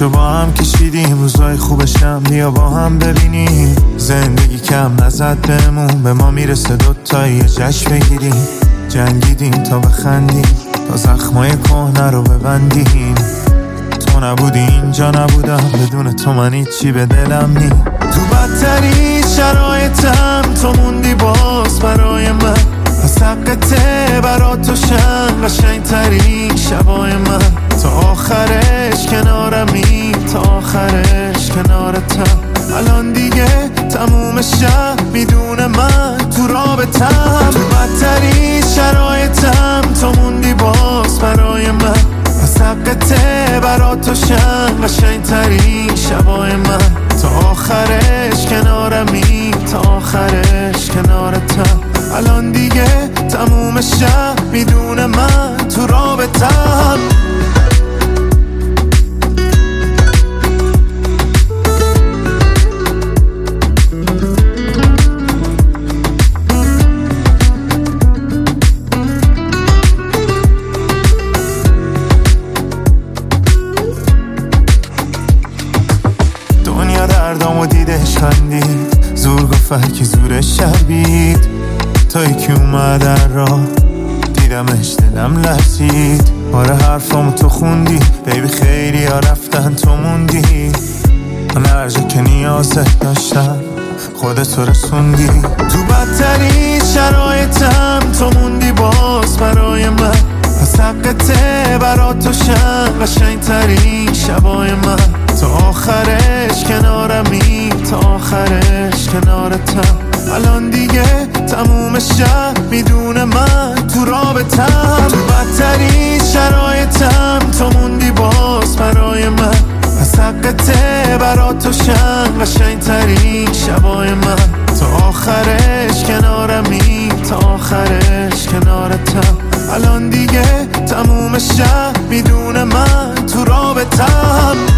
دردشو با هم کشیدیم، روزای خوبشم بیا با هم ببینیم. زندگی کم نزد بهمون، به ما میرسه دوتایی یه جشن بگیریم. جنگیدیم تا بخندیم، تا زخمای کهنه رو ببندیم. تو نبودی اینجا نبودم، بدون تو من هیچی به دلم نی. تو بدترین شرایطم تو موندی باز برای من، از حقته برا تو شن قشنگترین شبای من. تا آخرش کنارمی، تا آخرش کنارتم. الان دیگه تموم شب میدونه من تو رابطم. تو بدترین شرایطم تو موندی باز برای من، از حقته برا تو شن قشنگترین شبای من. تا آخرش کنارمی، تا آخرش کنارتم. الان دیگه تموم شب میدونه من تو رابطم. دنیا دردامو دیدش خندید، زور گفت که زورش شربید. تا یکی اومد را دیدمش دلم لرزید. آره حرفامو تو خوندی بیبی، خیلی ها رفتن تو موندی. من هر جا که نیازت داشتم خودتو رسوندی. تو بدترین شرایطم تو موندی باز برای من، از حقته برا تو شن قشنگترین شبای من. تا آخرش کنارمی، تا آخرش کنارتم. الان دیگه تموم شب میدونه من تو رابطم. تو بدترین شرایطم تو موندی باز برای من، از حقته برا تو شن قشنگترین شبای من. تا آخرش کنارمی، تا آخرش کنارتم. الان دیگه تموم شب میدونه من تو رابطم.